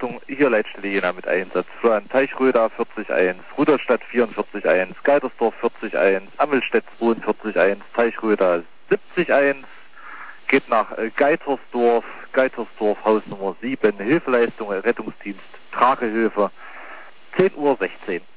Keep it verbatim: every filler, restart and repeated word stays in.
Hilfeleistung hier Leitstelle Jena mit Einsatz. Florian Teichröder vierzig eins, Rudolstadt vierundvierzig eins, Geidersdorf vierzig eins, Ammelstedt zweiundvierzig eins, Teichröder siebzig eins, geht nach äh, Geitersdorf, Geitersdorf Haus Nummer sieben, Hilfeleistung, Rettungsdienst, Tragehilfe, zehn Uhr sechzehn.